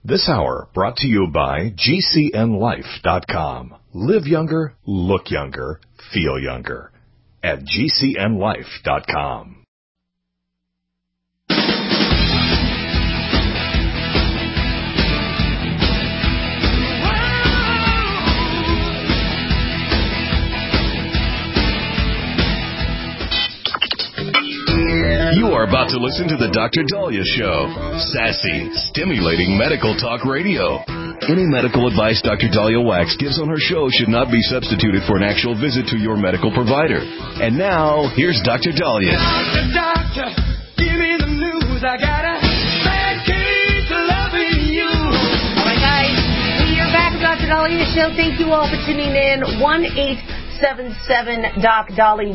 This hour brought to you by GCNLife.com. Live younger, look younger, feel younger at GCNLife.com. You are about to listen to the Dr. Daliah Show. Sassy, stimulating medical talk radio. Any medical advice Dr. Daliah Wax gives on her show should not be substituted for an actual visit to your medical provider. And now, here's Dr. Daliah. Doctor, give me the news. I got a bad case of loving you. All right, guys, we are back with Dr. Daliah Show. Thank you all for tuning in. 1-877-DOC-DALI,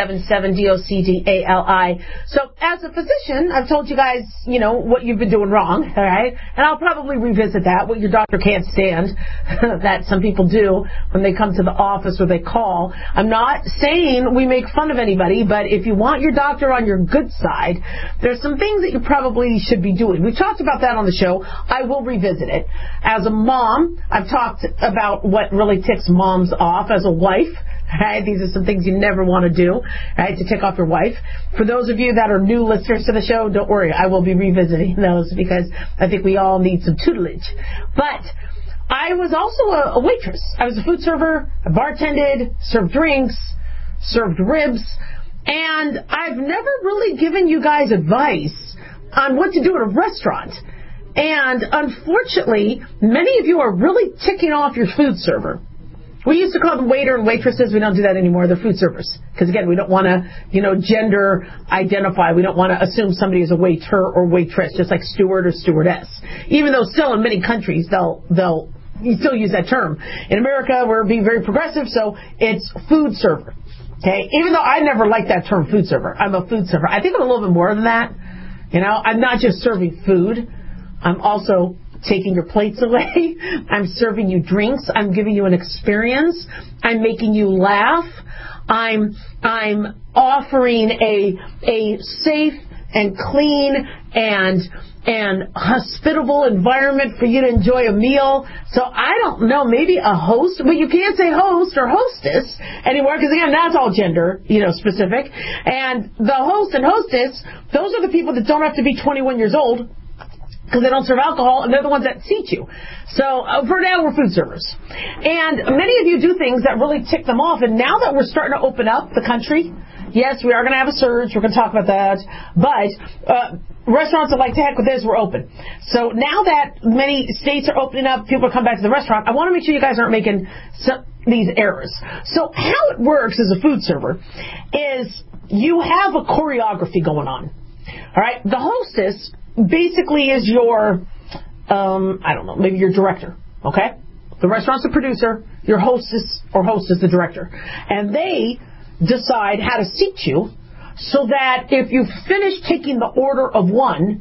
1-877-DOCDALI. So, as a physician, I've told you guys, what you've been doing wrong, all right? And I'll probably revisit that, what your doctor can't stand, that some people do when they come to the office or they call. I'm not saying we make fun of anybody, but if you want your doctor on your good side, there's some things that you probably should be doing. We've talked about that on the show. I will revisit it. As a mom, I've talked about what really ticks moms off. As a wife, right? These are some things you never want to do, right, to tick off your wife. For those of you that are new listeners to the show, don't worry. I will be revisiting those because I think we all need some tutelage. But I was also a waitress. I was a food server. I bartended, served drinks, served ribs. And I've never really given you guys advice on what to do at a restaurant. And unfortunately, many of you are really ticking off your food server. We used to call them waiter and waitresses. We don't do that anymore. They're food servers. Because, again, we don't want to, gender identify. We don't want to assume somebody is a waiter or waitress, just like steward or stewardess. Even though still in many countries, they'll still use that term. In America, we're being very progressive, so it's food server. Okay? Even though I never liked that term, food server. I'm a food server. I think I'm a little bit more than that. I'm not just serving food. I'm also taking your plates away. I'm serving you drinks. I'm giving you an experience. I'm making you laugh. I'm offering a safe and clean and hospitable environment for you to enjoy a meal. So I don't know, maybe a host, but you can't say host or hostess anymore because, again, that's all gender, specific. And the host and hostess, those are the people that don't have to be 21 years old, because they don't serve alcohol, and they're the ones that seat you. So, for now, we're food servers. And many of you do things that really tick them off, and now that we're starting to open up the country, yes, we are going to have a surge, we're going to talk about that, but restaurants are like, to heck with this, we're open. So now that many states are opening up, people are coming back to the restaurant, I want to make sure you guys aren't making these errors. So how it works as a food server is you have a choreography going on. All right? The hostess basically is your, maybe your director, okay? The restaurant's the producer, your hostess or host is the director. And they decide how to seat you so that if you finish taking the order of one,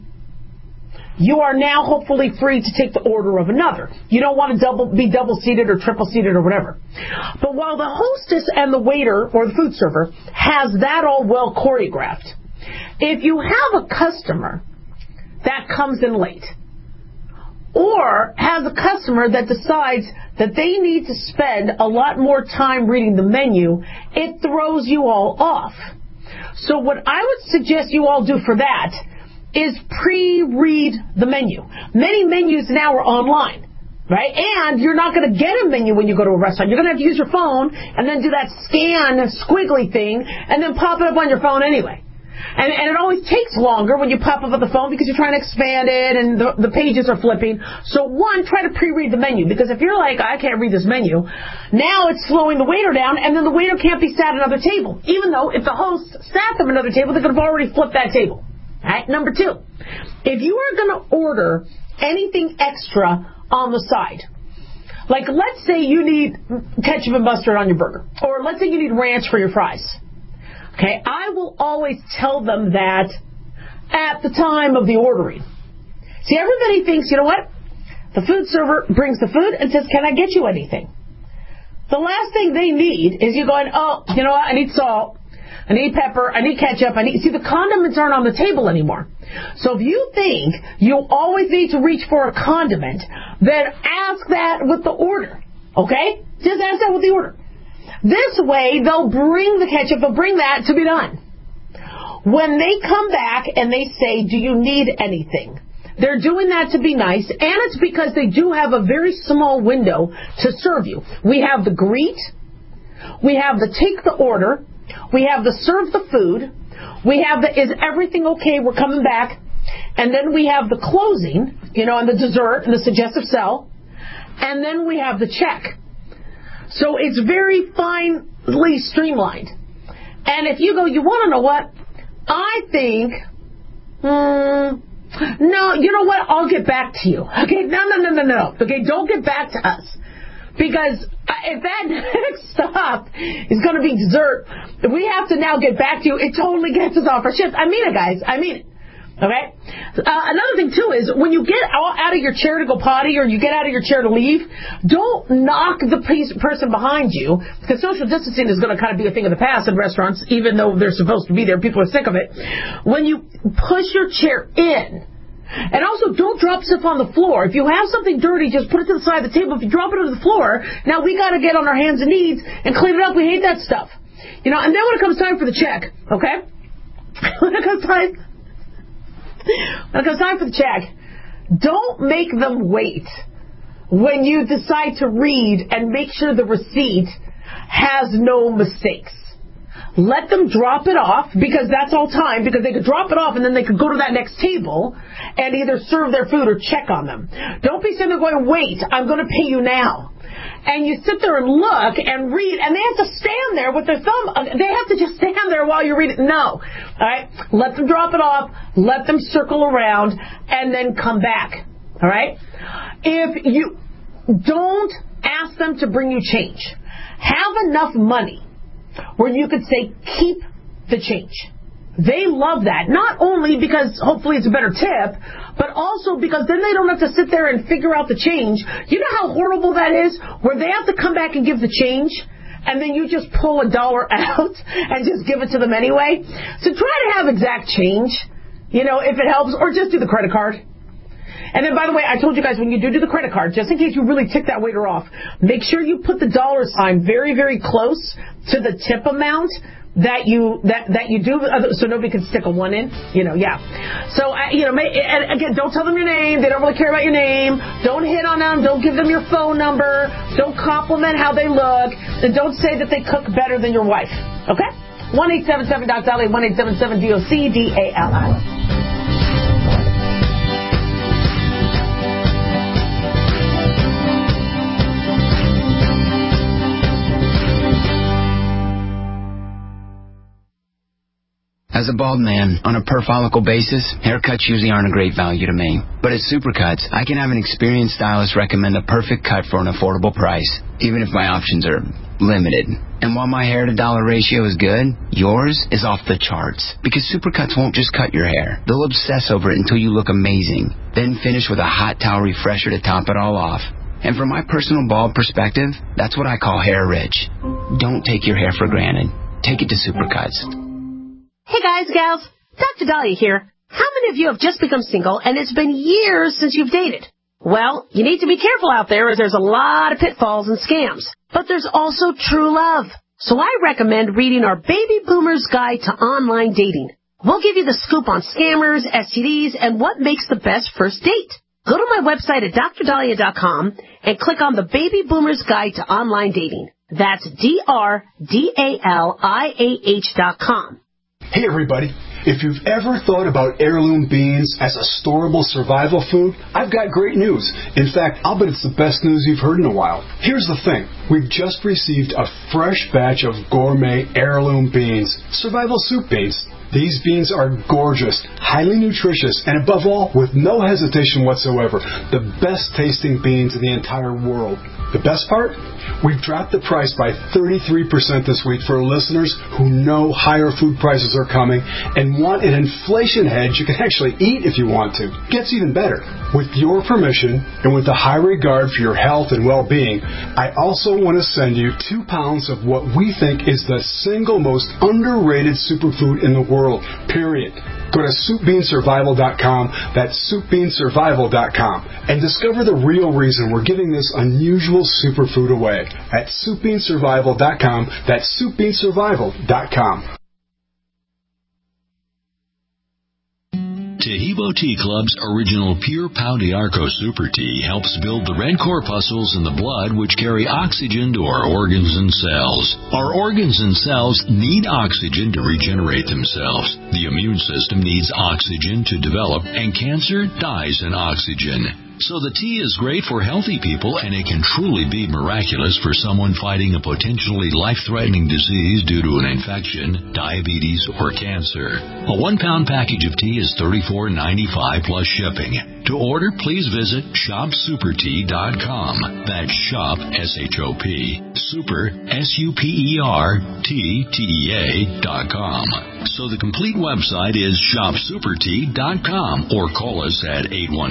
you are now hopefully free to take the order of another. You don't want to be double-seated or triple-seated or whatever. But while the hostess and the waiter or the food server has that all well choreographed, if you have a customer that comes in late, or has a customer that decides that they need to spend a lot more time reading the menu, it throws you all off. So what I would suggest you all do for that is pre-read the menu. Many menus now are online, right? And you're not going to get a menu when you go to a restaurant. You're going to have to use your phone and then do that scan squiggly thing and then pop it up on your phone anyway. And it always takes longer when you pop up on the phone because you're trying to expand it and the pages are flipping. So one, try to pre-read the menu, because if you're like, I can't read this menu, now it's slowing the waiter down, and then the waiter can't be sat at another table. Even though if the host sat them at another table, they could have already flipped that table. All right? Number two, if you are going to order anything extra on the side, like let's say you need ketchup and mustard on your burger, or let's say you need ranch for your fries. Okay, I will always tell them that at the time of the ordering. See, everybody thinks, you know what? The food server brings the food and says, can I get you anything? The last thing they need is you going, oh, you know what? I need salt. I need pepper, I need ketchup, see, the condiments aren't on the table anymore. So if you think you always need to reach for a condiment, then ask that with the order, okay? Just ask that with the order. This way, they'll bring the ketchup, they'll bring that to be done. When they come back and they say, do you need anything? They're doing that to be nice, and it's because they do have a very small window to serve you. We have the greet, we have the take the order, we have the serve the food, we have the is everything okay, we're coming back, and then we have the closing, and the dessert and the suggestive sell, and then we have the check. So it's very finely streamlined. And if you go, you want to know what? I think, no, you know what? I'll get back to you. Okay, no. Okay, don't get back to us. Because if that next stop is going to be dessert, we have to now get back to you. It totally gets us off our shift. I mean it, guys. I mean it. Okay? Another thing, too, is when you get out of your chair to go potty or you get out of your chair to leave, don't knock the person behind you, because social distancing is going to kind of be a thing of the past in restaurants, even though they're supposed to be there. People are sick of it. When you push your chair in, and also don't drop stuff on the floor. If you have something dirty, just put it to the side of the table. If you drop it on the floor, now we got to get on our hands and knees and clean it up. We hate that stuff. And then when it comes time for the check, okay? When it comes time for the check, don't make them wait when you decide to read and make sure the receipt has no mistakes. Let them drop it off, because that's all time, because they could drop it off and then they could go to that next table and either serve their food or check on them. Don't be sitting there going, wait, I'm going to pay you now. And you sit there and look and read, and they have to stand there with their thumb. They have to just stand there while you read it. No. All right? Let them drop it off. Let them circle around and then come back. All right? If you don't ask them to bring you change, have enough money where you could say, keep the change. They love that. Not only because hopefully it's a better tip, but also because then they don't have to sit there and figure out the change. You know how horrible that is? Where they have to come back and give the change, and then you just pull $1 out and just give it to them anyway. So try to have exact change, if it helps, or just do the credit card. And then, by the way, I told you guys, when you do the credit card, just in case you really tick that waiter off, make sure you put the dollar sign very, very close to the tip amount that you do, so nobody can stick a 1 in. Yeah. So, and again, don't tell them your name. They don't really care about your name. Don't hit on them. Don't give them your phone number. Don't compliment how they look. And don't say that they cook better than your wife. Okay? 1-877-DOC-DALI, 1-877-DOC-DALI. As a bald man, on a per-follicle basis, haircuts usually aren't a great value to me. But at Supercuts, I can have an experienced stylist recommend a perfect cut for an affordable price, even if my options are limited. And while my hair-to-dollar ratio is good, yours is off the charts. Because Supercuts won't just cut your hair. They'll obsess over it until you look amazing. Then finish with a hot towel refresher to top it all off. And from my personal bald perspective, that's what I call hair rich. Don't take your hair for granted. Take it to Supercuts. Hey guys, gals, Dr. Dahlia here. How many of you have just become single and it's been years since you've dated? Well, you need to be careful out there, as there's a lot of pitfalls and scams. But there's also true love. So I recommend reading our Baby Boomer's Guide to Online Dating. We'll give you the scoop on scammers, STDs, and what makes the best first date. Go to my website at drdahlia.com and click on the Baby Boomer's Guide to Online Dating. That's DRDALIAH.com. Hey everybody, if you've ever thought about heirloom beans as a storable survival food, I've got great news. In fact, I'll bet it's the best news you've heard in a while. Here's the thing. We've just received a fresh batch of gourmet heirloom beans, survival soup beans. These beans are gorgeous, highly nutritious, and above all, with no hesitation whatsoever, the best tasting beans in the entire world. The best part? We've dropped the price by 33% this week for listeners who know higher food prices are coming and want an inflation hedge you can actually eat if you want to. Gets even better. With your permission and with a high regard for your health and well-being, I also want to send you 2 pounds of what we think is the single most underrated superfood in the world, period. Go to SoupBeanSurvival.com, that's SoupBeanSurvival.com, and discover the real reason we're giving this unusual superfood away at SoupBeanSurvival.com, that's SoupBeanSurvival.com. Taheebo Tea Club's original Pure Pau d'Arco Super Tea helps build the red corpuscles in the blood which carry oxygen to our organs and cells. Our organs and cells need oxygen to regenerate themselves. The immune system needs oxygen to develop, and cancer dies in oxygen. So the tea is great for healthy people, and it can truly be miraculous for someone fighting a potentially life-threatening disease due to an infection, diabetes, or cancer. A 1-pound package of tea is $34.95 plus shipping. To order, please visit ShopSuperTea.com. That's shop, S-H-O-P, super, SUPERTEA.com. So the complete website is ShopSuperTea.com, or call us at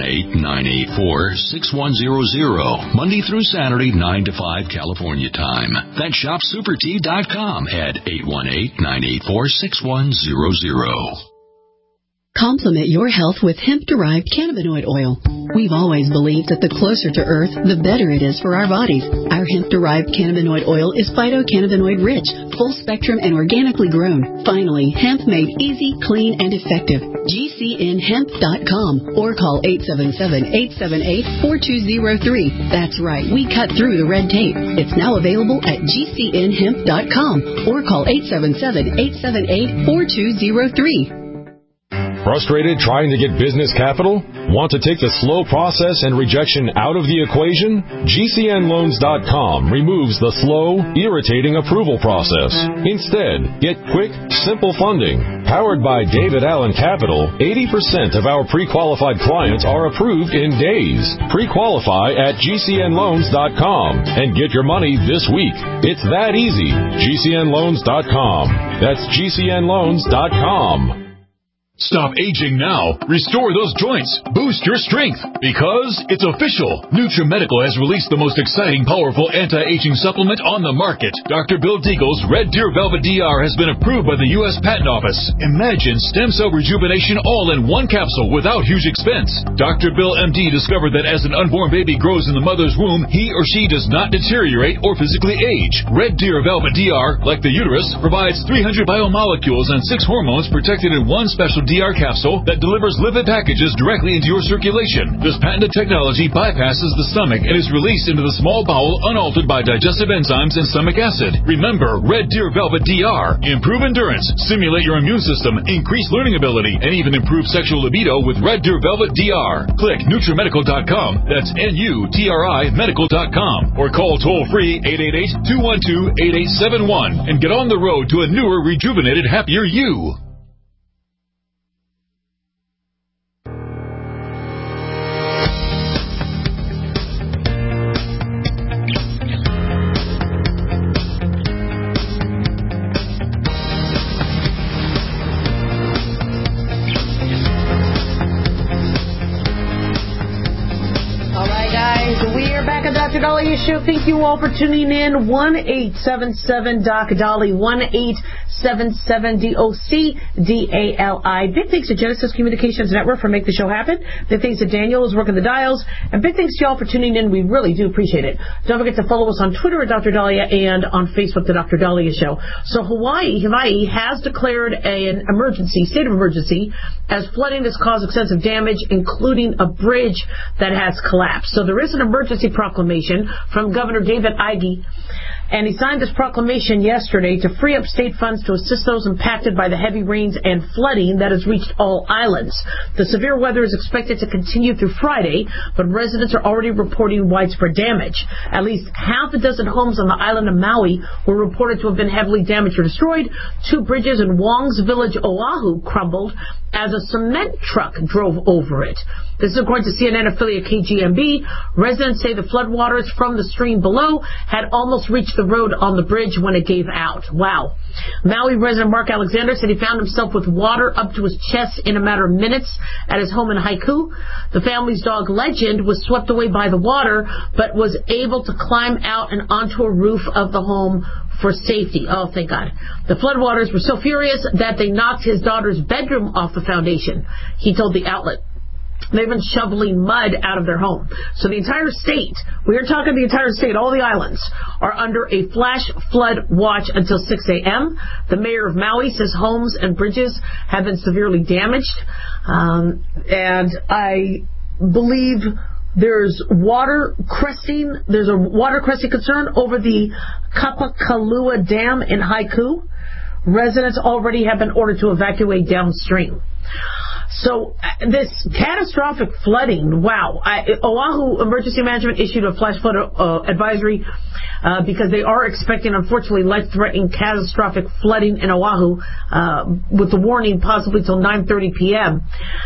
818-984-6100, Monday through Saturday, 9 to 5 California time. That's ShopSuperTea.com at 818-984-6100. Complement your health with hemp-derived cannabinoid oil. We've always believed that the closer to Earth, the better it is for our bodies. Our hemp-derived cannabinoid oil is phytocannabinoid-rich, full-spectrum, and organically grown. Finally, hemp made easy, clean, and effective. GCNhemp.com or call 877-878-4203. That's right, we cut through the red tape. It's now available at GCNhemp.com or call 877-878-4203. Frustrated trying to get business capital? Want to take the slow process and rejection out of the equation? GCNloans.com removes the slow, irritating approval process. Instead, get quick, simple funding. Powered by David Allen Capital, 80% of our pre-qualified clients are approved in days. Pre-qualify at GCNloans.com and get your money this week. It's that easy. GCNloans.com. That's GCNloans.com. Stop aging now. Restore those joints. Boost your strength. Because it's official. NutriMedical has released the most exciting, powerful anti-aging supplement on the market. Dr. Bill Deagle's Red Deer Velvet DR has been approved by the U.S. Patent Office. Imagine stem cell rejuvenation all in one capsule without huge expense. Dr. Bill MD discovered that as an unborn baby grows in the mother's womb, he or she does not deteriorate or physically age. Red Deer Velvet DR, like the uterus, provides 300 biomolecules and 6 hormones protected in one special DR capsule that delivers lipid packages directly into your circulation. This patented technology bypasses the stomach and is released into the small bowel unaltered by digestive enzymes and stomach acid. Remember, Red Deer Velvet DR. Improve endurance, stimulate your immune system, increase learning ability, and even improve sexual libido with Red Deer Velvet DR. Click NutriMedical.com, that's NUTRI Medical.com, or call toll-free 888-212-8871 and get on the road to a newer, rejuvenated, happier you. Dr. Dahlia Show. Thank you all for tuning in. 1-877-DOC-DALI, 1-877-DOC-DALI. Big thanks to Genesis Communications Network for making the show happen. Big thanks to Daniel who's working the dials. And big thanks to y'all for tuning in. We really do appreciate it. Don't forget to follow us on Twitter at Dr. Dahlia and on Facebook, The Dr. Dahlia Show. So Hawaii has declared an emergency, state of emergency, as flooding has caused extensive damage, including a bridge that has collapsed. So there is an emergency proclamation from Governor David Ige. And he signed this proclamation yesterday to free up state funds to assist those impacted by the heavy rains and flooding that has reached all islands. The severe weather is expected to continue through Friday, but residents are already reporting widespread damage. At least half a dozen homes on the island of Maui were reported to have been heavily damaged or destroyed. 2 bridges in Wong's village, Oahu, crumbled as a cement truck drove over it. This is according to CNN affiliate KGMB. Residents say the floodwaters from the stream below had almost reached the road on the bridge when it gave out. Wow. Maui resident Mark Alexander said he found himself with water up to his chest in a matter of minutes at his home in Haiku. The family's dog Legend was swept away by the water, but was able to climb out and onto a roof of the home for safety. Oh, thank God. The floodwaters were so furious that they knocked his daughter's bedroom off the foundation, he told the outlet. They've been shoveling mud out of their home. So the entire state, we are talking the entire state, all the islands, are under a flash flood watch until 6 a.m. The mayor of Maui says homes and bridges have been severely damaged. And I believe there's a water cresting concern over the Kapakalua Dam in Haiku. Residents already have been ordered to evacuate downstream. So this catastrophic flooding, wow. Oahu Emergency Management issued a flash flood advisory because they are expecting, unfortunately, life-threatening catastrophic flooding in Oahu with the warning possibly till 9:30 p.m.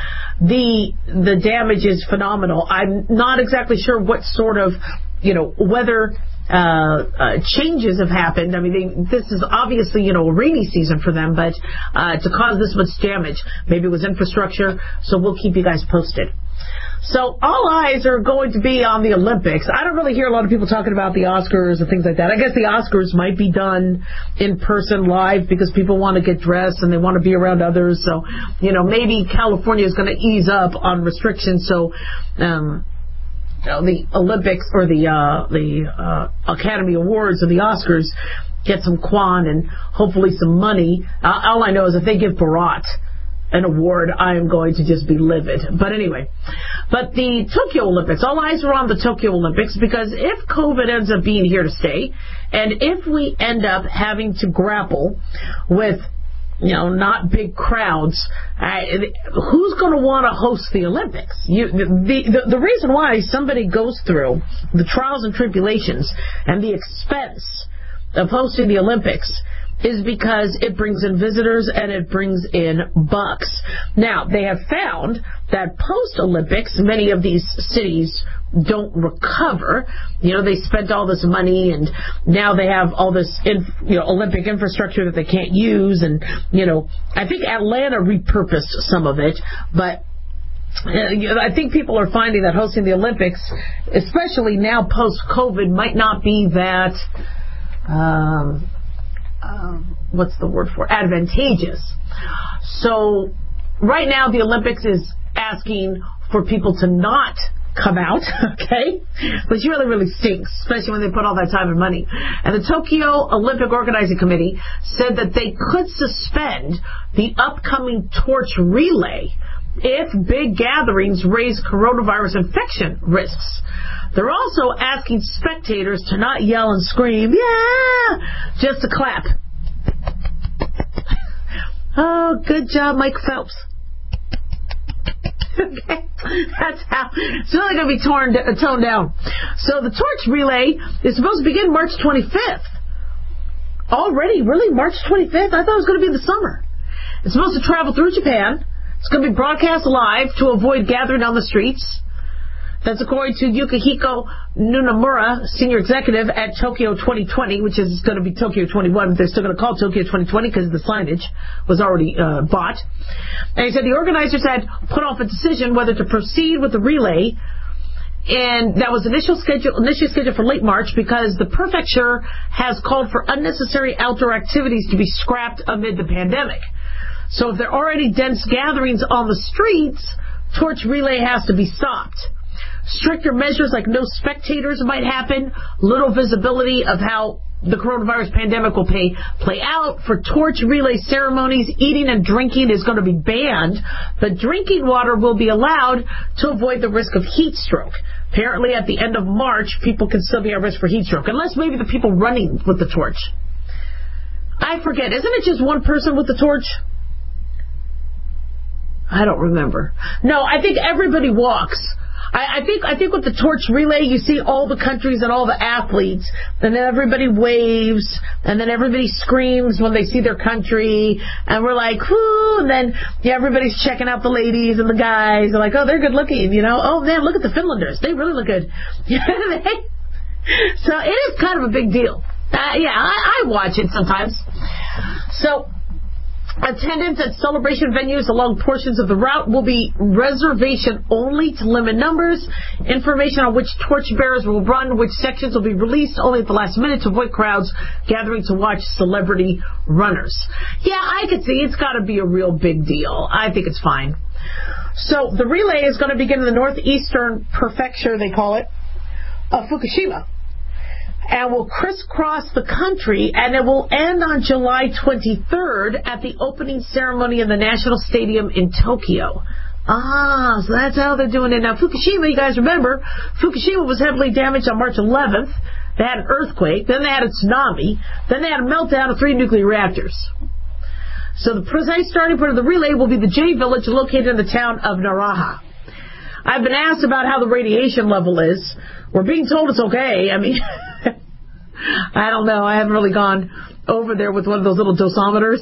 The damage is phenomenal. I'm not exactly sure what sort of, weather changes have happened. I mean, this is obviously, a rainy season for them, but to cause this much damage, maybe it was infrastructure, so we'll keep you guys posted. So all eyes are going to be on the Olympics. I don't really hear a lot of people talking about the Oscars and things like that. I guess the Oscars might be done in person live because people want to get dressed and they want to be around others. So, maybe California is going to ease up on restrictions. So, the Olympics or the Academy Awards or the Oscars get some quan and hopefully some money. All I know is if they give Borat an award, I am going to just be livid. But anyway, the Tokyo Olympics, all eyes are on the Tokyo Olympics because if COVID ends up being here to stay, and if we end up having to grapple with not big crowds, who's going to want to host the Olympics? The reason why somebody goes through the trials and tribulations and the expense of hosting the Olympics is because it brings in visitors and it brings in bucks. Now, they have found that post-Olympics, many of these cities don't recover. They spent all this money and now they have all this Olympic infrastructure that they can't use, and I think Atlanta repurposed some of it, but I think people are finding that hosting the Olympics, especially now post-COVID, might not be that what's the word for advantageous. So right now the Olympics is asking for people to not come out, okay? Which really stinks, especially when they put all that time and money. And the Tokyo Olympic Organizing Committee said that they could suspend the upcoming torch relay if big gatherings raise coronavirus infection risks. They're also asking spectators to not yell and scream, yeah, just to clap. Oh, good job, Mike Phelps. Okay, that's how it's really going to be toned down. So the torch relay is supposed to begin March 25th. Already? Really? March 25th? I thought it was going to be in the summer. It's supposed to travel through Japan. It's going to be broadcast live to avoid gathering on the streets. That's according to Yukihiko Nunamura, senior executive at Tokyo 2020, which is going to be Tokyo 21. They're still going to call it Tokyo 2020 because the signage was already bought. And he said the organizers had put off a decision whether to proceed with the relay, and that was initially scheduled for late March because the prefecture has called for unnecessary outdoor activities to be scrapped amid the pandemic. So if there are already dense gatherings on the streets, torch relay has to be stopped. Stricter measures like no spectators might happen, little visibility of how the coronavirus pandemic will play out. For torch relay ceremonies, eating and drinking is going to be banned, but drinking water will be allowed to avoid the risk of heat stroke. Apparently, at the end of March, people can still be at risk for heat stroke, unless maybe the people running with the torch. I forget. Isn't it just one person with the torch? I don't remember. No, I think everybody walks. I think with the torch relay, you see all the countries and all the athletes, and then everybody waves, and then everybody screams when they see their country, and we're like, whoo, and then everybody's checking out the ladies and the guys, and like, oh, they're good looking, Oh, man, look at the Finlanders. They really look good. So it is kind of a big deal. I watch it sometimes. So attendance at celebration venues along portions of the route will be reservation only to limit numbers. Information on which torchbearers will run, which sections will be released only at the last minute to avoid crowds gathering to watch celebrity runners. Yeah, I could see it's got to be a real big deal. I think it's fine. So the relay is going to begin in the northeastern prefecture, they call it, of Fukushima, and will crisscross the country, and it will end on July 23rd at the opening ceremony in the National Stadium in Tokyo. So that's how they're doing it. Now, Fukushima, you guys remember, Fukushima was heavily damaged on March 11th. They had an earthquake, then they had a tsunami, then they had a meltdown of 3 nuclear reactors. So the precise starting point of the relay will be the J Village located in the town of Naraha. I've been asked about how the radiation level is. We're being told it's okay. I mean, I don't know. I haven't really gone over there with one of those little dosimeters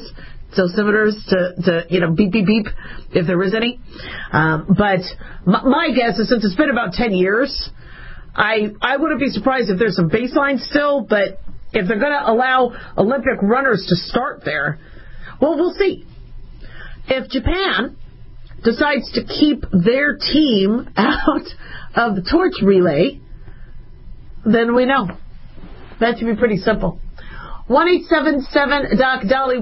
to beep, beep, beep, if there is any. But my guess is since it's been about 10 years, I wouldn't be surprised if there's some baseline still, but if they're going to allow Olympic runners to start there, well, we'll see. If Japan decides to keep their team out of the torch relay, then we know. That should be pretty simple. 1-877-DOC-DOLLY,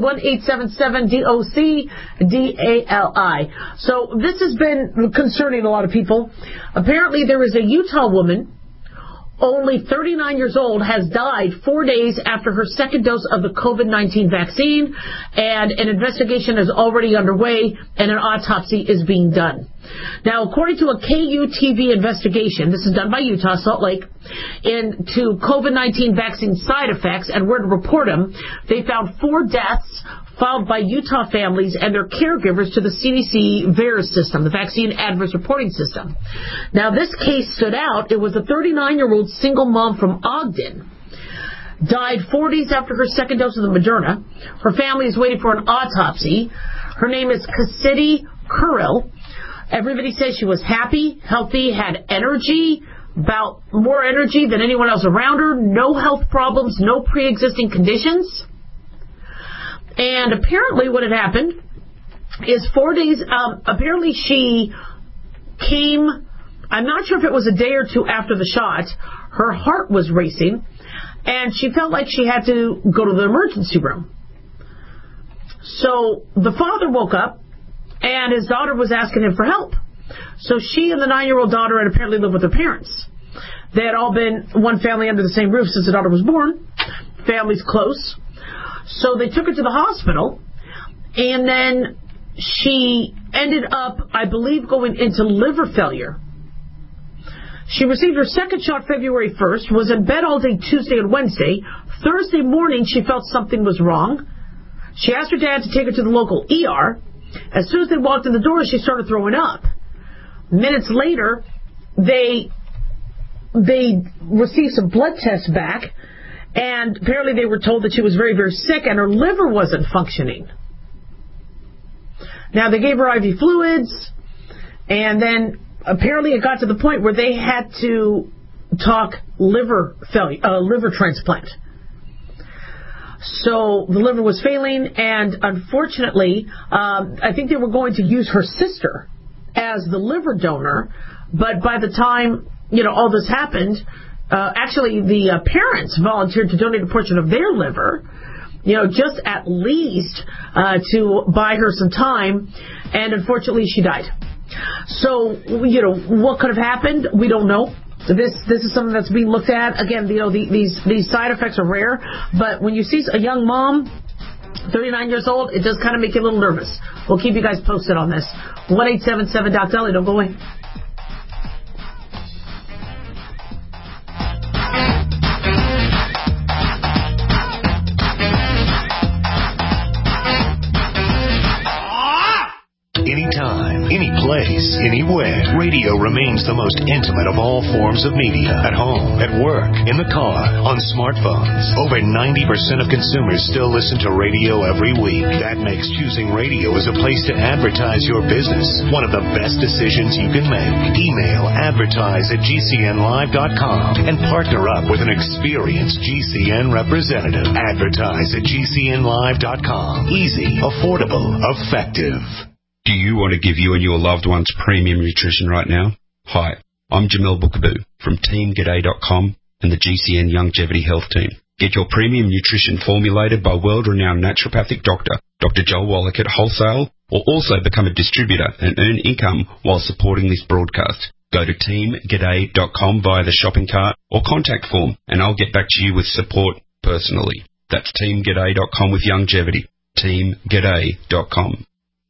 1-877-DOC-DALI. So this has been concerning a lot of people. Apparently there is a Utah woman, only 39 years old, has died 4 days after her second dose of the COVID-19 vaccine, and an investigation is already underway, and an autopsy is being done. Now, according to a KUTV investigation, this is done by Utah, Salt Lake, into COVID-19 vaccine side effects and where to report them, they found 4 deaths filed by Utah families and their caregivers to the CDC VAERS system, the Vaccine Adverse Reporting System. Now, this case stood out. It was a 39-year-old single mom from Ogden. Died 4 days after her second dose of the Moderna. Her family is waiting for an autopsy. Her name is Cassidy Currill. Everybody says she was happy, healthy, had energy, about more energy than anyone else around her, no health problems, no pre-existing conditions. And apparently what had happened is 4 days, apparently she came, I'm not sure if it was a day or 2 after the shot, her heart was racing, and she felt like she had to go to the emergency room. So the father woke up, and his daughter was asking him for help. So she and the 9-year-old daughter had apparently lived with their parents. They had all been one family under the same roof since the daughter was born. Family's close. So they took her to the hospital, and then she ended up, I believe, going into liver failure. She received her second shot February 1st, was in bed all day Tuesday and Wednesday. Thursday morning, she felt something was wrong. She asked her dad to take her to the local ER. As soon as they walked in the door, she started throwing up. Minutes later, they received some blood tests back, and apparently they were told that she was very, very sick and her liver wasn't functioning. Now, they gave her IV fluids, and then apparently it got to the point where they had to talk liver transplant. So the liver was failing, and unfortunately, I think they were going to use her sister as the liver donor, but by the time, all this happened, actually the parents volunteered to donate a portion of their liver, just at least to buy her some time, and unfortunately she died. So, what could have happened? We don't know. This is something that's being looked at. Again, these side effects are rare, but when you see a young mom, 39 years old, it does kind of make you a little nervous. We'll keep you guys posted on this. 1-877-DOC-DOLLY. Don't go away. anywhere. Radio remains the most intimate of all forms of media. At home, at work, in the car, on smartphones. Over 90% of consumers still listen to radio every week. That makes choosing radio as a place to advertise your business one of the best decisions you can make. Email advertise@gcnlive.com and partner up with an experienced GCN representative. Advertise@gcnlive.com. Easy, affordable, effective. Do you want to give you and your loved ones premium nutrition right now? Hi, I'm Jamel Bookaboo from TeamGaday.com and the GCN Longevity Health Team. Get your premium nutrition formulated by world-renowned naturopathic doctor, Dr. Joel Wallach at Wholesale, or also become a distributor and earn income while supporting this broadcast. Go to TeamGaday.com via the shopping cart or contact form, and I'll get back to you with support personally. That's TeamGaday.com with longevity. TeamGaday.com.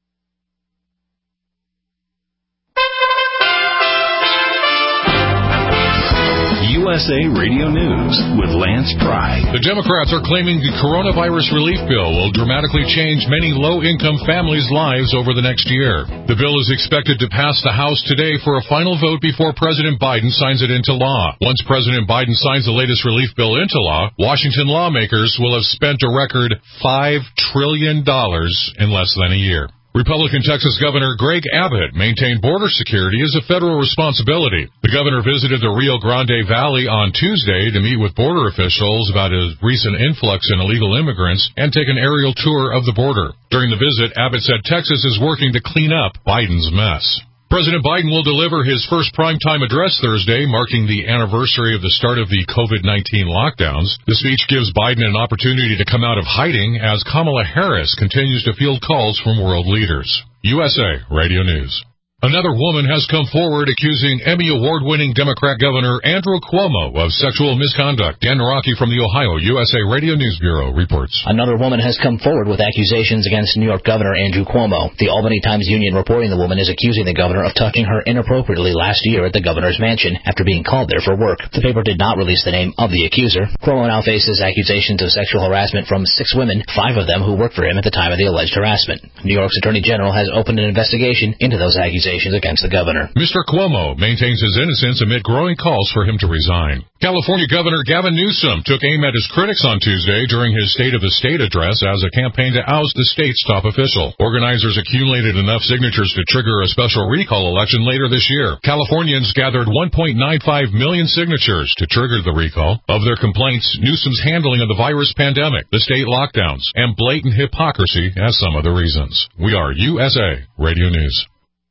USA Radio News with Lance Pry. The Democrats are claiming the coronavirus relief bill will dramatically change many low-income families' lives over the next year. The bill is expected to pass the House today for a final vote before President Biden signs it into law. Once President Biden signs the latest relief bill into law, Washington lawmakers will have spent a record $5 trillion in less than a year. Republican Texas Governor Greg Abbott maintained border security as a federal responsibility. The governor visited the Rio Grande Valley on Tuesday to meet with border officials about a recent influx in illegal immigrants and take an aerial tour of the border. During the visit, Abbott said Texas is working to clean up Biden's mess. President Biden will deliver his first primetime address Thursday, marking the anniversary of the start of the COVID-19 lockdowns. The speech gives Biden an opportunity to come out of hiding as Kamala Harris continues to field calls from world leaders. USA Radio News. Another woman has come forward accusing Emmy Award-winning Democrat Governor Andrew Cuomo of sexual misconduct. Dan Naraki from the Ohio USA Radio News Bureau reports. Another woman has come forward with accusations against New York Governor Andrew Cuomo. The Albany Times-Union reporting the woman is accusing the governor of touching her inappropriately last year at the governor's mansion after being called there for work. The paper did not release the name of the accuser. Cuomo now faces accusations of sexual harassment from 6 women, 5 of them who worked for him at the time of the alleged harassment. New York's Attorney General has opened an investigation into those accusations against the governor. Mr. Cuomo maintains his innocence amid growing calls for him to resign. California Governor Gavin Newsom took aim at his critics on Tuesday during his State of the State address as a campaign to oust the state's top official. Organizers accumulated enough signatures to trigger a special recall election later this year. Californians gathered 1.95 million signatures to trigger the recall. Of their complaints, Newsom's handling of the virus pandemic, the state lockdowns, and blatant hypocrisy as some of the reasons. We are USA Radio News.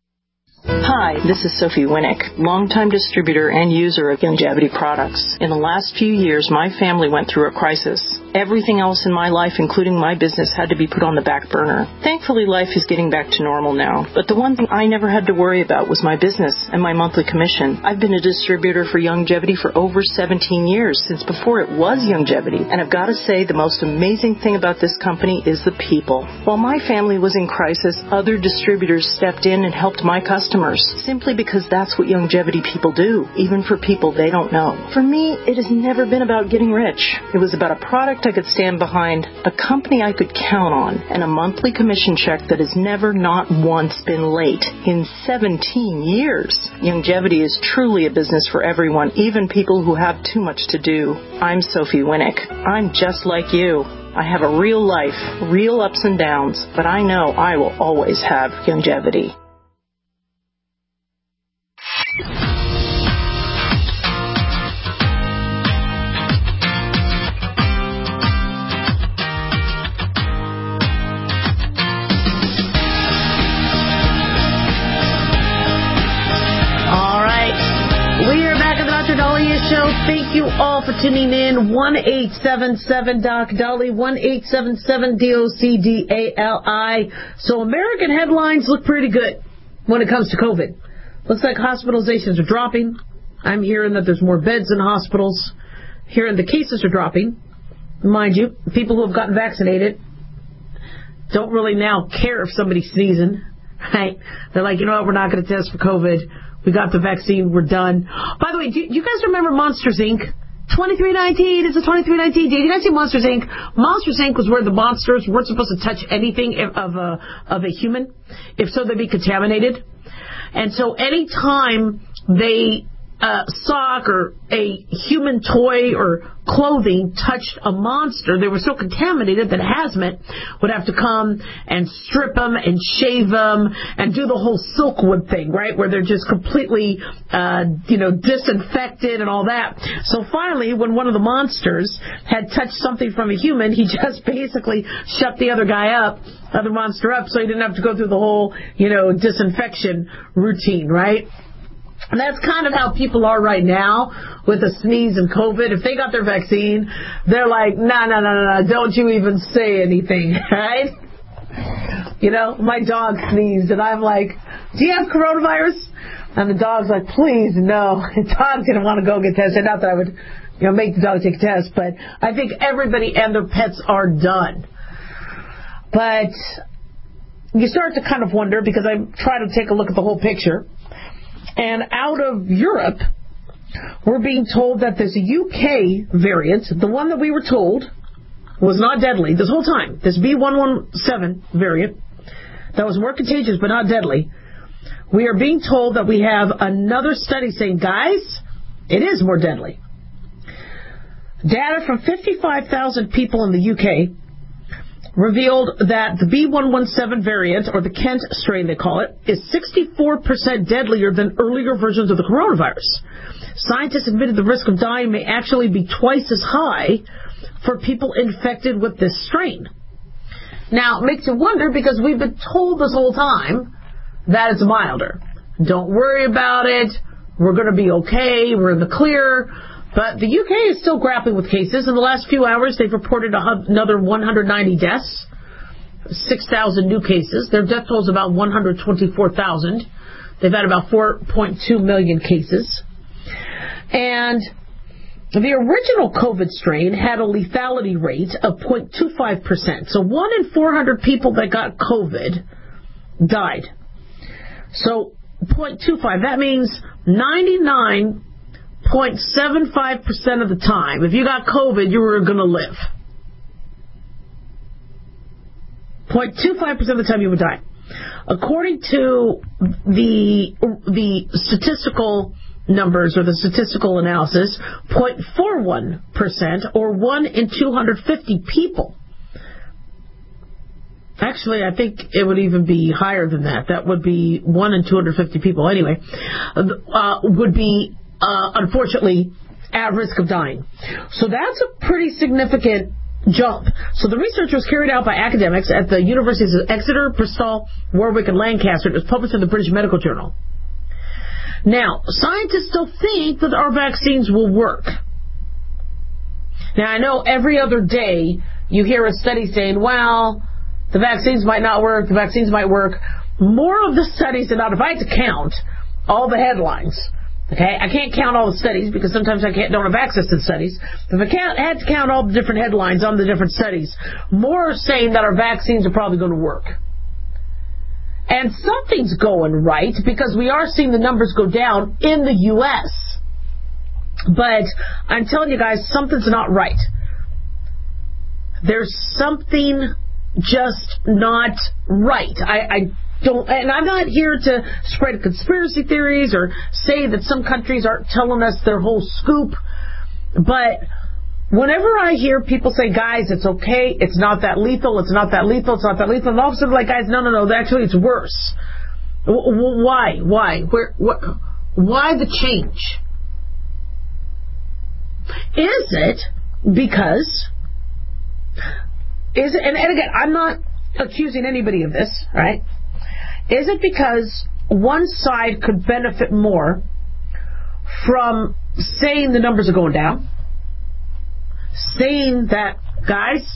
Hi, this is Sophie Winnick, longtime distributor and user of Longevity products. In the last few years, my family went through a crisis. Everything else in my life, including my business, had to be put on the back burner. Thankfully, life is getting back to normal now. But the one thing I never had to worry about was my business and my monthly commission. I've been a distributor for Longevity for over 17 years, since before it was Longevity. And I've got to say, the most amazing thing about this company is the people. While my family was in crisis, other distributors stepped in and helped my customers, simply because that's what Longevity people do, even for people they don't know. For me, it has never been about getting rich. It was about a product I could stand behind, a company I could count on, and a monthly commission check that has never not once been late in 17 years. Longevity is truly a business for everyone, even people who have too much to do. I'm Sophie Winnick. I'm just like you. I have a real life, real ups and downs, but I know I will always have Longevity. Show. Thank you all for tuning in. 1-877-DOC-DOLLY, 1-877-DOC-DALI. So American headlines look pretty good when it comes to COVID. Looks like hospitalizations are dropping. I'm hearing that there's more beds in hospitals. Hearing the cases are dropping. Mind you, people who have gotten vaccinated don't really now care if somebody's sneezing. Right? They're like, you know what, we're not going to test for COVID. We got the vaccine. We're done. By the way, do you guys remember Monsters, Inc.? 2319. It's a 2319. Did you guys see Monsters, Inc.? Monsters, Inc. was where the monsters weren't supposed to touch anything of a human. If so, they'd be contaminated. And so anytime they sock or a human toy or clothing touched a monster, they were so contaminated that hazmat would have to come and strip them and shave them and do the whole Silkwood thing, right, where they're just completely, disinfected and all that. So finally, when one of the monsters had touched something from a human, he just basically shut the other monster up, so he didn't have to go through the whole, disinfection routine, right? And that's kind of how people are right now with a sneeze and COVID. If they got their vaccine, they're like, no, don't you even say anything, right? My dog sneezed, and I'm like, do you have coronavirus? And the dog's like, please, no. The dog didn't want to go get tested. Not that I would, make the dog take a test, but I think everybody and their pets are done. But you start to kind of wonder, because I try to take a look at the whole picture. And out of Europe, we're being told that this UK variant, the one that we were told was not deadly this whole time, this B117 variant, that was more contagious but not deadly, we are being told that we have another study saying, guys, it is more deadly. Data from 55,000 people in the UK revealed that the B117 variant, or the Kent strain they call it, is 64% deadlier than earlier versions of the coronavirus. Scientists admitted the risk of dying may actually be twice as high for people infected with this strain. Now, it makes you wonder, because we've been told this whole time that it's milder. Don't worry about it. We're going to be okay. We're in the clear. But the UK is still grappling with cases. In the last few hours, they've reported another 190 deaths, 6,000 new cases. Their death toll is about 124,000. They've had about 4.2 million cases. And the original COVID strain had a lethality rate of 0.25%. So 1 in 400 people that got COVID died. So 0.25, that means 99.75% of the time, if you got COVID, you were going to live. 0.25% of the time you would die. According to the statistical numbers, or the statistical analysis, 0.41%, or 1 in 250 people. Actually, I think it would even be higher than that. That would be 1 in 250 people. Anyway, would be unfortunately at risk of dying. So that's a pretty significant jump. So the research was carried out by academics at the universities of Exeter, Bristol, Warwick, and Lancaster. It was published in the British Medical Journal. Now, scientists still think that our vaccines will work. Now, I know every other day you hear a study saying, well, the vaccines might not work, the vaccines might work. More of the studies than not. If I had to count all the headlines, okay, I can't count all the studies because sometimes I don't have access to the studies. If I had to count all the different headlines on the different studies, more are saying that our vaccines are probably going to work. And something's going right, because we are seeing the numbers go down in the U.S. But I'm telling you guys, something's not right. There's something just not right. I don't, and I'm not here to spread conspiracy theories or say that some countries aren't telling us their whole scoop, but whenever I hear people say, guys, it's okay, it's not that lethal, it's not that lethal, it's not that lethal, and all of a sudden, like, guys, no, actually it's worse. Why? Why the change? Is it because, and again, I'm not accusing anybody of this, right? Is it because one side could benefit more from saying the numbers are going down, saying that, guys,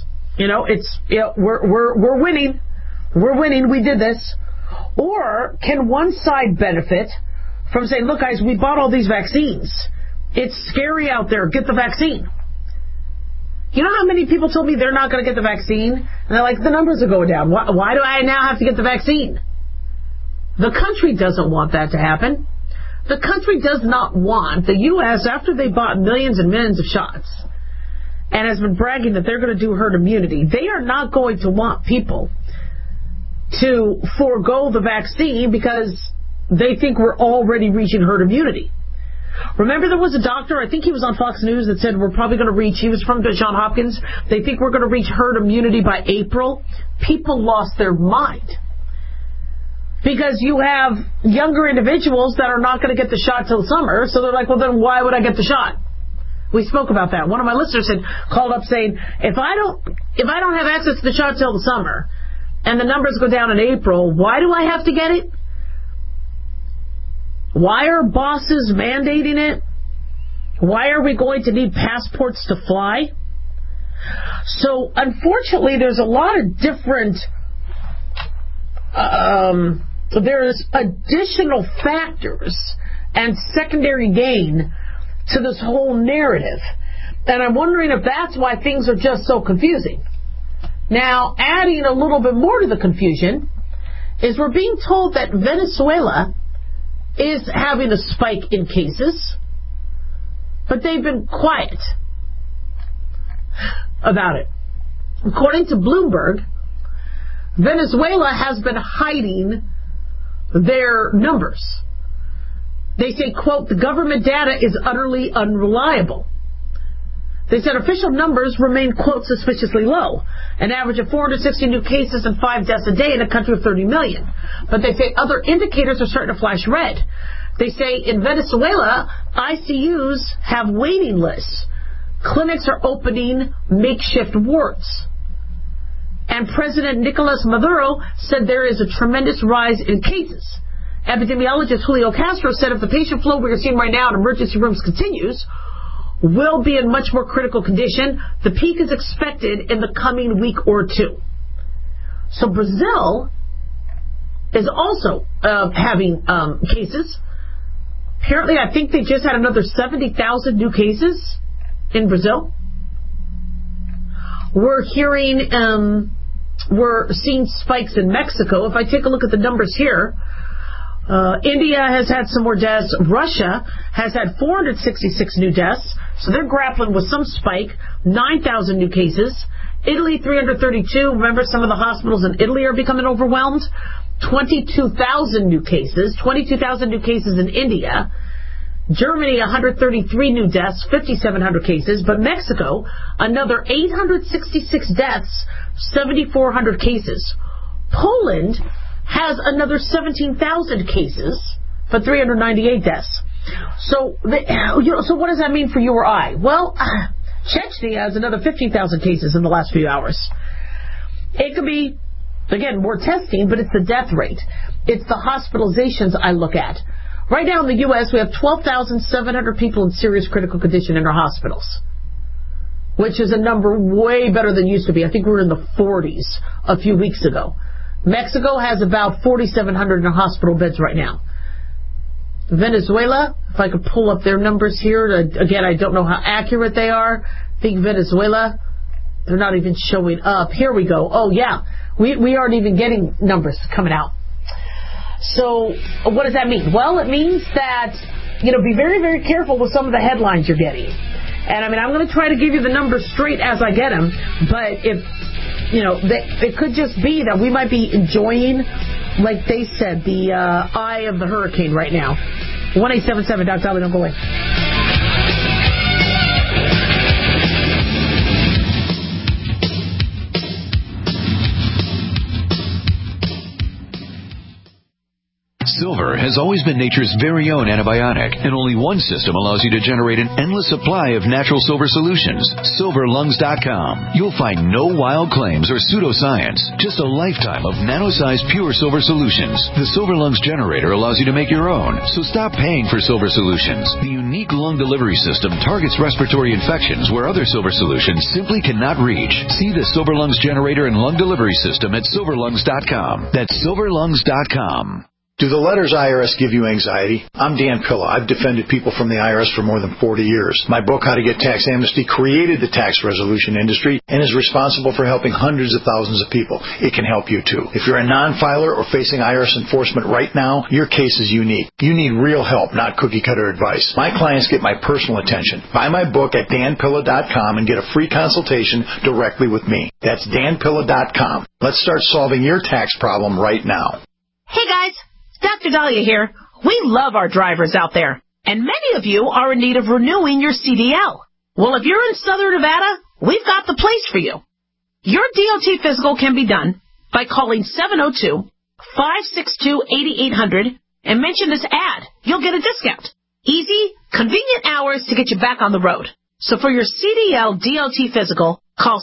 we're winning, we did this, or can one side benefit from saying, look, guys, we bought all these vaccines, it's scary out there, get the vaccine? You know how many people told me they're not going to get the vaccine? And they're like, the numbers are going down. Why do I now have to get the vaccine? The country doesn't want that to happen. The country does not want the U.S., after they bought millions and millions of shots and has been bragging that they're going to do herd immunity, they are not going to want people to forego the vaccine because they think we're already reaching herd immunity. Remember there was a doctor, I think he was on Fox News, that said we're probably going to reach, he was from Johns Hopkins, they think we're going to reach herd immunity by April. People lost their mind. Because you have younger individuals that are not going to get the shot till summer, so they're like, well, then why would I get the shot? We spoke about that. One of my listeners had called up saying, if I don't have access to the shot till the summer, and the numbers go down in April, why do I have to get it? Why are bosses mandating it? Why are we going to need passports to fly? So, unfortunately, there's a lot of different... there's additional factors and secondary gain to this whole narrative. And I'm wondering if that's why things are just so confusing. Now, adding a little bit more to the confusion is we're being told that Venezuela is having a spike in cases, but they've been quiet about it. According to Bloomberg, Venezuela has been hiding their numbers. They say, quote, the government data is utterly unreliable. They said official numbers remain, quote, suspiciously low, an average of 460 new cases and 5 deaths a day in a country of 30 million. But they say other indicators are starting to flash red. They say in Venezuela, ICUs have waiting lists. Clinics are opening makeshift wards. And President Nicolas Maduro said there is a tremendous rise in cases. Epidemiologist Julio Castro said if the patient flow we are seeing right now in emergency rooms continues, will be in much more critical condition. The peak is expected in the coming week or two. So Brazil is also having cases. Apparently, I think they just had another 70,000 new cases in Brazil. We're seeing spikes in Mexico. If I take a look at the numbers here, India has had some more deaths. Russia has had 466 new deaths. So they're grappling with some spike. 9,000 new cases. Italy, 332. Remember, some of the hospitals in Italy are becoming overwhelmed. 22,000 new cases. 22,000 new cases in India. Germany, 133 new deaths, 5,700 cases. But Mexico, another 866 deaths, 7,400 cases. Poland has another 17,000 cases, but 398 deaths. So what does that mean for you or I? Well, Chechnya has another 15,000 cases in the last few hours. It could be, again, more testing, but it's the death rate. It's the hospitalizations I look at. Right now in the U.S., we have 12,700 people in serious critical condition in our hospitals, which is a number way better than used to be. I think we were in the 40s a few weeks ago. Mexico has about 4,700 in hospital beds right now. Venezuela, if I could pull up their numbers here, again, I don't know how accurate they are. I think Venezuela, they're not even showing up. Here we go. Oh, yeah. We aren't even getting numbers coming out. So what does that mean? Well, it means that, be very, very careful with some of the headlines you're getting. And, I'm going to try to give you the numbers straight as I get them. But it could just be that we might be enjoying, like they said, the eye of the hurricane right now. 1-877, Dr. Dolly, don't go away. Silver has always been nature's very own antibiotic, and only one system allows you to generate an endless supply of natural silver solutions. SilverLungs.com. You'll find no wild claims or pseudoscience, just a lifetime of nano-sized pure silver solutions. The Silver Lungs generator allows you to make your own, so stop paying for silver solutions. The unique lung delivery system targets respiratory infections where other silver solutions simply cannot reach. See the Silver Lungs generator and lung delivery system at SilverLungs.com. That's SilverLungs.com. Do the letters IRS give you anxiety? I'm Dan Pilla. I've defended people from the IRS for more than 40 years. My book, How to Get Tax Amnesty, created the tax resolution industry and is responsible for helping hundreds of thousands of people. It can help you, too. If you're a non-filer or facing IRS enforcement right now, your case is unique. You need real help, not cookie-cutter advice. My clients get my personal attention. Buy my book at danpilla.com and get a free consultation directly with me. That's danpilla.com. Let's start solving your tax problem right now. Hey, guys. Dr. Dr. Dahlia here. We love our drivers out there, and many of you are in need of renewing your CDL. Well, if you're in Southern Nevada, we've got the place for you. Your DOT physical can be done by calling 702-562-8800 and mention this ad. You'll get a discount. Easy, convenient hours to get you back on the road. So for your CDL DOT physical, call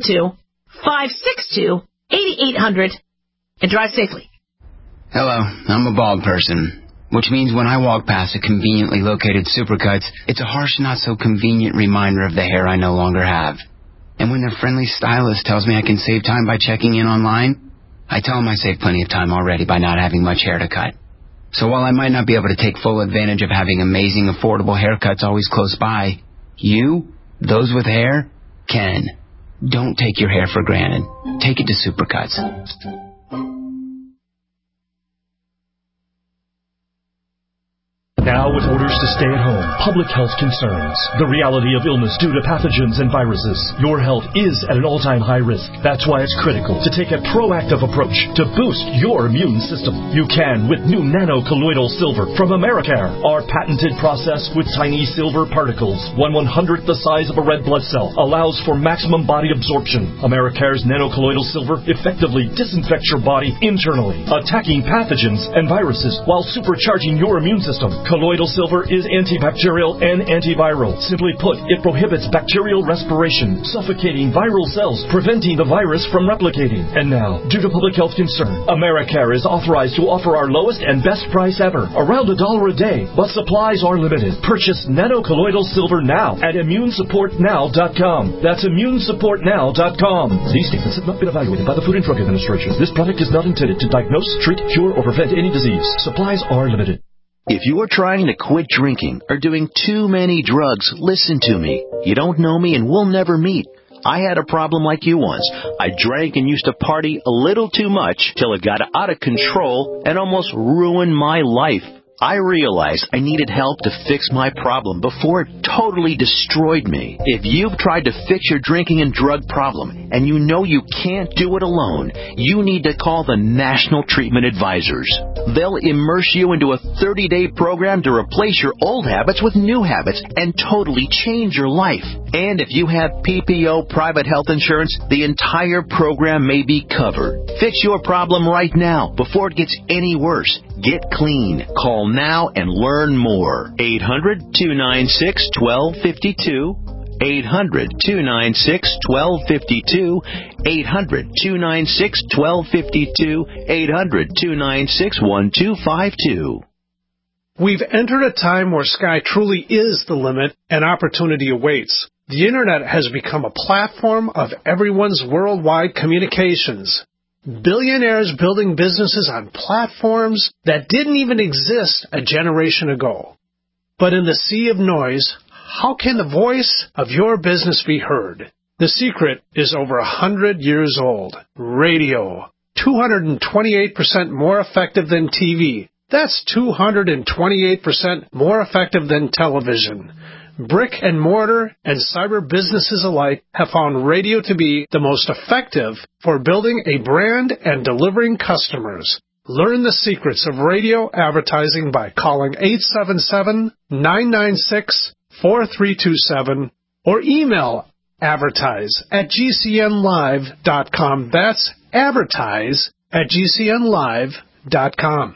702-562-8800 and drive safely. Hello, I'm a bald person, which means when I walk past a conveniently located Supercuts, it's a harsh, not-so-convenient reminder of the hair I no longer have. And when their friendly stylist tells me I can save time by checking in online, I tell them I save plenty of time already by not having much hair to cut. So while I might not be able to take full advantage of having amazing, affordable haircuts always close by, you, those with hair, can. Don't take your hair for granted. Take it to Supercuts. Now with orders to stay at home, public health concerns, the reality of illness due to pathogens and viruses, your health is at an all-time high risk. That's why it's critical to take a proactive approach to boost your immune system. You can with new nano-colloidal silver from Americare. Our patented process with tiny silver particles, 1/100th the size of a red blood cell, allows for maximum body absorption. Americare's nano-colloidal silver effectively disinfects your body internally, attacking pathogens and viruses while supercharging your immune system. Colloidal silver is antibacterial and antiviral. Simply put, it prohibits bacterial respiration, suffocating viral cells, preventing the virus from replicating. And now, due to public health concern, Americare is authorized to offer our lowest and best price ever, around $1 a day, but supplies are limited. Purchase nano-colloidal silver now at immunesupportnow.com. That's immunesupportnow.com. These statements have not been evaluated by the Food and Drug Administration. This product is not intended to diagnose, treat, cure, or prevent any disease. Supplies are limited. If you are trying to quit drinking or doing too many drugs, listen to me. You don't know me and we'll never meet. I had a problem like you once. I drank and used to party a little too much till it got out of control and almost ruined my life. I realized I needed help to fix my problem before it totally destroyed me. If you've tried to fix your drinking and drug problem and you know you can't do it alone, you need to call the National Treatment Advisors. They'll immerse you into a 30-day program to replace your old habits with new habits and totally change your life. And if you have PPO private health insurance, the entire program may be covered. Fix your problem right now before it gets any worse. Get clean. Call now and learn more. 800-296-1252. 800-296-1252. 800-296-1252. 800-296-1252. We've entered a time where sky truly is the limit and opportunity awaits. The Internet has become a platform of everyone's worldwide communications. Billionaires building businesses on platforms that didn't even exist a generation ago. But in the sea of noise, how can the voice of your business be heard? The secret is over 100 years old. Radio. 228% more effective than TV. That's 228% more effective than television. Brick and mortar and cyber businesses alike have found radio to be the most effective for building a brand and delivering customers. Learn the secrets of radio advertising by calling 877-996-4327 or email advertise@gcnlive.com. That's advertise@gcnlive.com.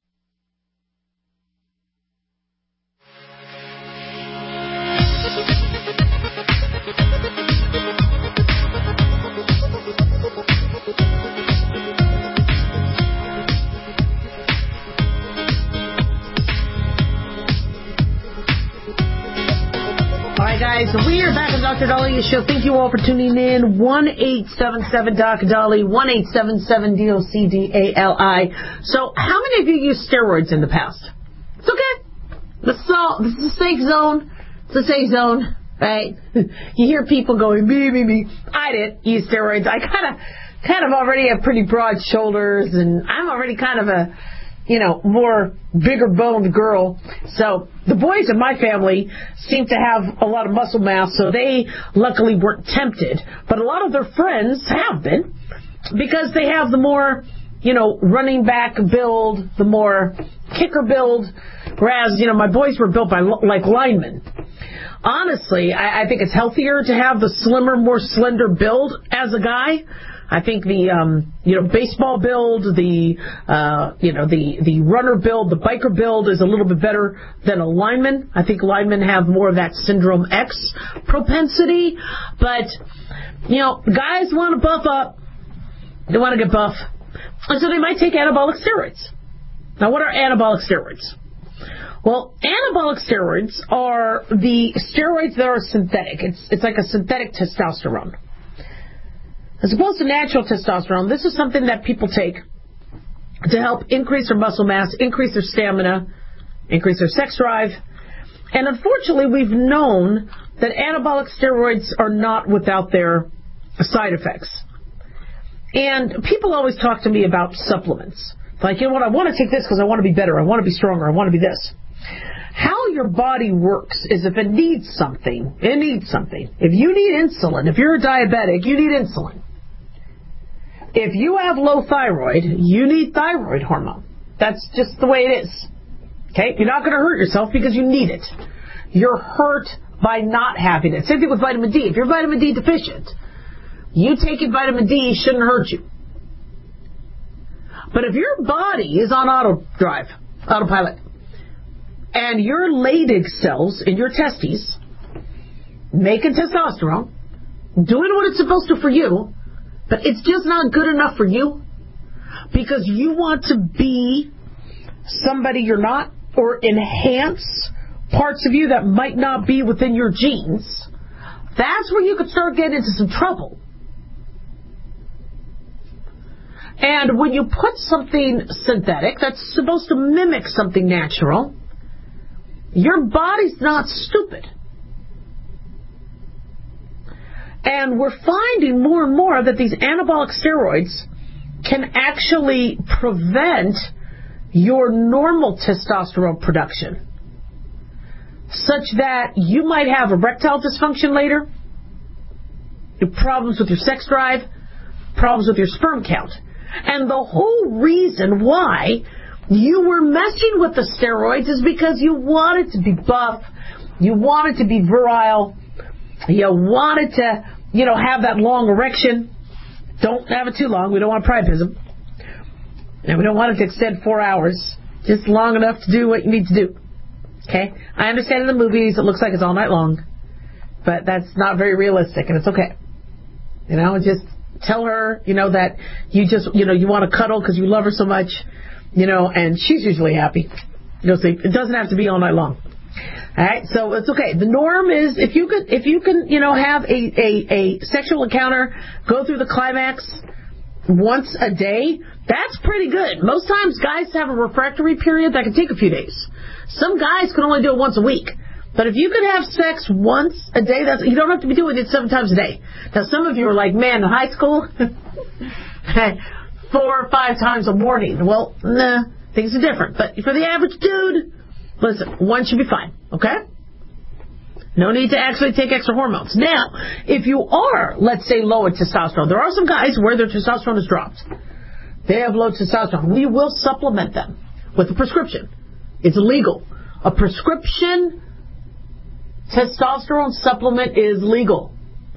Guys, we are back on Dr. Dahlia Show. Thank you all for tuning in. 1-877-Doc-Dolly, 1-877-DOCDALI. So, how many of you used steroids in the past? It's okay. This is a safe zone. It's a safe zone, right? You hear people going, me. I didn't use steroids. I kind of already have pretty broad shoulders, and I'm already kind of a, more bigger boned girl. So the boys in my family seem to have a lot of muscle mass, so they luckily weren't tempted. But a lot of their friends have been, because they have the more, running back build, the more kicker build, whereas, my boys were built by like linemen. Honestly, I think it's healthier to have the slimmer, more slender build as a guy. I think the baseball build, the runner build, the biker build is a little bit better than a lineman. I think linemen have more of that syndrome X propensity, but guys want to buff up. They want to get buff, and so they might take anabolic steroids. Now, what are anabolic steroids? Well, anabolic steroids are the steroids that are synthetic. It's like a synthetic testosterone. As opposed to natural testosterone, this is something that people take to help increase their muscle mass, increase their stamina, increase their sex drive. And unfortunately, we've known that anabolic steroids are not without their side effects. And people always talk to me about supplements. Like, I want to take this because I want to be better, I want to be stronger, I want to be this. How your body works is if it needs something, it needs something. If you need insulin, if you're a diabetic, you need insulin. If you have low thyroid, you need thyroid hormone. That's just the way it is. Okay? You're not going to hurt yourself because you need it. You're hurt by not having it. Same thing with vitamin D. If you're vitamin D deficient, you taking vitamin D shouldn't hurt you. But if your body is on autopilot, and your Leydig cells in your testes making testosterone, doing what it's supposed to for you, but it's just not good enough for you because you want to be somebody you're not or enhance parts of you that might not be within your genes, that's where you could start getting into some trouble. And when you put something synthetic that's supposed to mimic something natural, your body's not stupid. And we're finding more and more that these anabolic steroids can actually prevent your normal testosterone production, such that you might have erectile dysfunction later, problems with your sex drive, problems with your sperm count. And the whole reason why you were messing with the steroids is because you wanted to be buff, you wanted to be virile, you wanted to, have that long erection. Don't have it too long. We don't want priapism. And we don't want it to extend 4 hours. Just long enough to do what you need to do. Okay? I understand in the movies it looks like it's all night long. But that's not very realistic, and it's okay. Just tell her, that you just, you want to cuddle because you love her so much, and she's usually happy. So it doesn't have to be all night long. All right, so it's okay. The norm is if you can, have a sexual encounter, go through the climax once a day, that's pretty good. Most times guys have a refractory period that can take a few days. Some guys can only do it once a week. But if you can have sex once a day, you don't have to be doing it 7 times a day. Now, some of you are like, man, in high school, 4 or 5 times a morning. Well, nah, things are different. But for the average dude, listen, one should be fine, okay? No need to actually take extra hormones. Now, if you are, let's say, low in testosterone, there are some guys where their testosterone is dropped. They have low testosterone. We will supplement them with a prescription. It's illegal. A prescription testosterone supplement is legal.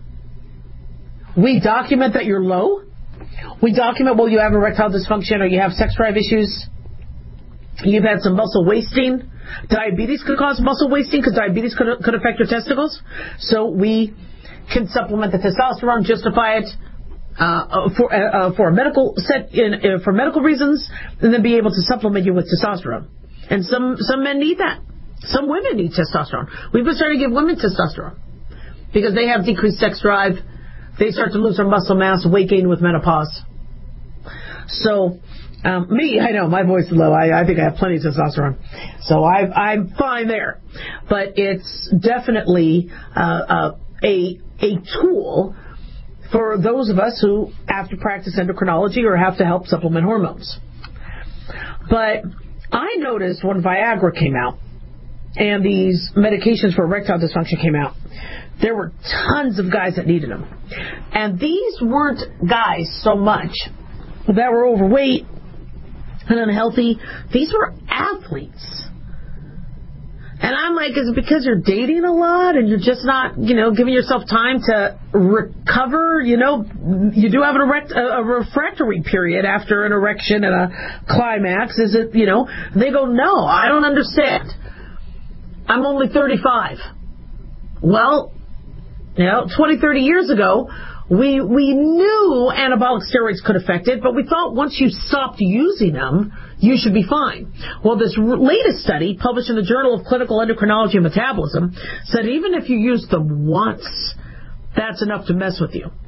We document that you're low. We document, you have erectile dysfunction or you have sex drive issues. You've had some muscle wasting. Diabetes could cause muscle wasting because diabetes could affect your testicles. So we can supplement the testosterone, justify it for a medical for medical reasons, and then be able to supplement you with testosterone. And some men need that. Some women need testosterone. We've been starting to give women testosterone because they have decreased sex drive. They start to lose their muscle mass, weight gain with menopause. So, I know my voice is low. I think I have plenty of testosterone, so I'm fine there. But it's definitely a tool for those of us who have to practice endocrinology or have to help supplement hormones. But I noticed when Viagra came out, and these medications for erectile dysfunction came out, there were tons of guys that needed them. And these weren't guys so much that were overweight and unhealthy, these were athletes. And I'm like, is it because you're dating a lot and you're just not, giving yourself time to recover? You do have a refractory period after an erection and a climax. Is it, they go, no, I don't understand. I'm only 35. Well, 20, 30 years ago, we knew anabolic steroids could affect it, but we thought once you stopped using them, you should be fine. Well, this latest study, published in the Journal of Clinical Endocrinology and Metabolism, said even if you use them once, that's enough to mess with you.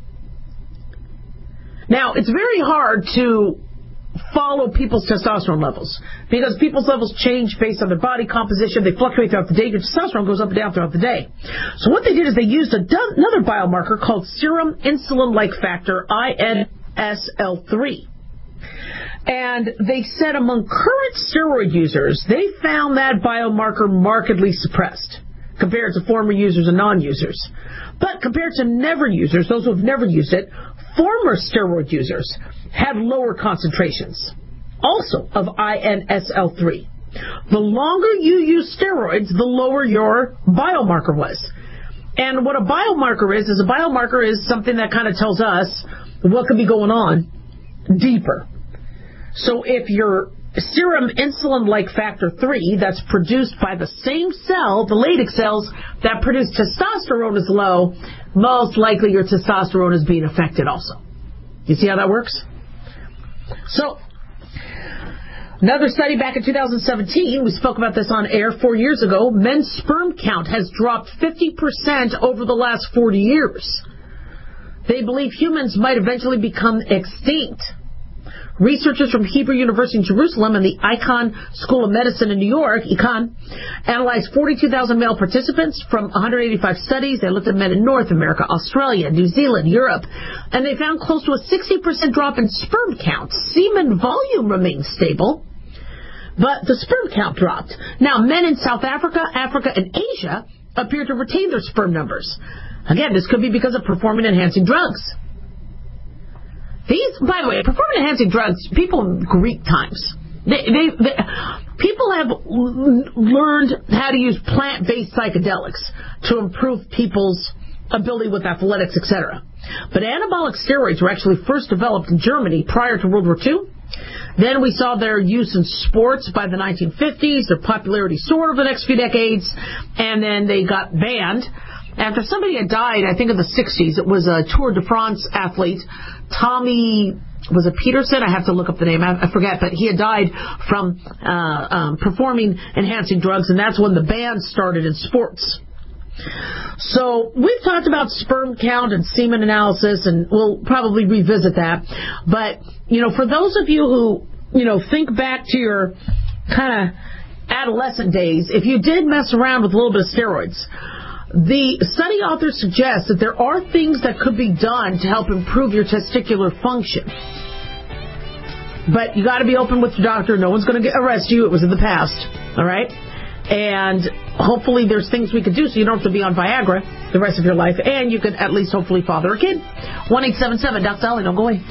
Now, it's very hard to follow people's testosterone levels because people's levels change based on their body composition. They fluctuate throughout the day. Your testosterone goes up and down throughout the day. So what they did is they used another biomarker called serum insulin-like factor, INSL3. And they said among current steroid users, they found that biomarker markedly suppressed compared to former users and non-users. But compared to never users, those who have never used it, former steroid users had lower concentrations, also of INSL3. The longer you use steroids, the lower your biomarker was. And what a biomarker is a biomarker is something that kind of tells us what could be going on deeper. So if your serum insulin-like factor 3 that's produced by the same cell, the Leydig cells that produce testosterone is low, most likely your testosterone is being affected also. You see how that works? So, another study back in 2017, we spoke about this on air 4 years ago, men's sperm count has dropped 50% over the last 40 years. They believe humans might eventually become extinct. Researchers from Hebrew University in Jerusalem and the Icahn School of Medicine in New York, Icahn, analyzed 42,000 male participants from 185 studies. They looked at men in North America, Australia, New Zealand, Europe, and they found close to a 60% drop in sperm count. Semen volume remained stable, but the sperm count dropped. Now, men in South Africa, Africa, and Asia appear to retain their sperm numbers. Again, this could be because of performance-enhancing drugs. These, by the way, performance-enhancing drugs, people in Greek times, people have learned how to use plant-based psychedelics to improve people's ability with athletics, etc. But anabolic steroids were actually first developed in Germany prior to World War II. Then we saw their use in sports by the 1950s, their popularity soared over the next few decades, and then they got banned. After somebody had died, I think in the 60s, it was a Tour de France athlete, Tommy, was it Peterson? I have to look up the name, I forget, but he had died from performing enhancing drugs, and that's when the ban started in sports. So we've talked about sperm count and semen analysis, and we'll probably revisit that. But, for those of you who, think back to your kind of adolescent days, if you did mess around with a little bit of steroids, the study authors suggest that there are things that could be done to help improve your testicular function. But you got to be open with your doctor. No one's going to arrest you. It was in the past. All right? And hopefully there's things we could do so you don't have to be on Viagra the rest of your life. And you could at least hopefully father a kid. 1-877 Dr. Dolly. Don't go away.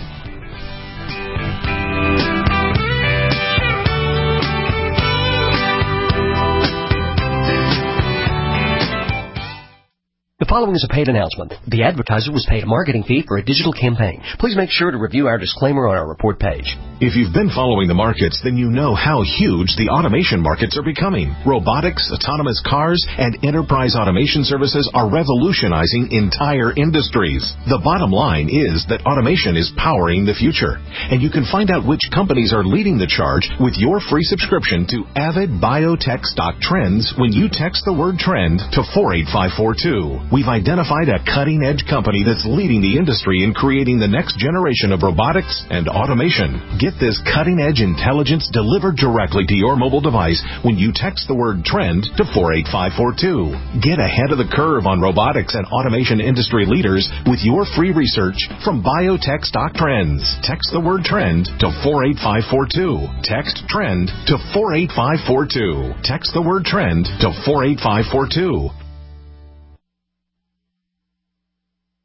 The following is a paid announcement. The advertiser was paid a marketing fee for a digital campaign. Please make sure to review our disclaimer on our report page. If you've been following the markets, then you know how huge the automation markets are becoming. Robotics, autonomous cars, and enterprise automation services are revolutionizing entire industries. The bottom line is that automation is powering the future. And you can find out which companies are leading the charge with your free subscription to Avid Biotech Stock Trends when you text the word trend to 48542. We've identified a cutting-edge company that's leading the industry in creating the next generation of robotics and automation. Get this cutting-edge intelligence delivered directly to your mobile device when you text the word trend to 48542. Get ahead of the curve on robotics and automation industry leaders with your free research from Biotech Stock Trends. Text the word trend to 48542. Text trend to 48542. Text the word trend to 48542.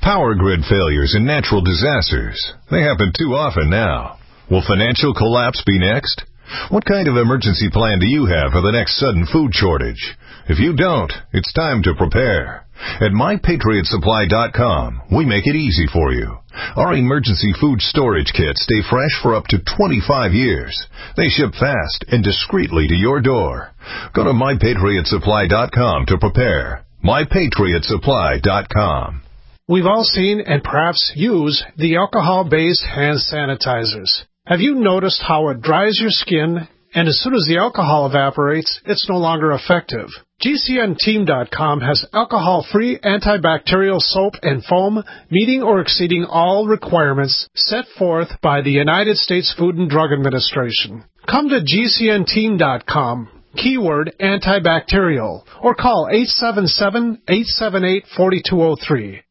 Power grid failures and natural disasters. They happen too often now. Will financial collapse be next? What kind of emergency plan do you have for the next sudden food shortage? If you don't, it's time to prepare. At MyPatriotSupply.com, we make it easy for you. Our emergency food storage kits stay fresh for up to 25 years. They ship fast and discreetly to your door. Go to MyPatriotSupply.com to prepare. MyPatriotSupply.com. We've all seen and perhaps use the alcohol-based hand sanitizers. Have you noticed how it dries your skin, and as soon as the alcohol evaporates, it's no longer effective? GCNteam.com has alcohol-free antibacterial soap and foam meeting or exceeding all requirements set forth by the United States Food and Drug Administration. Come to GCNteam.com, keyword antibacterial, or call 877-878-4203.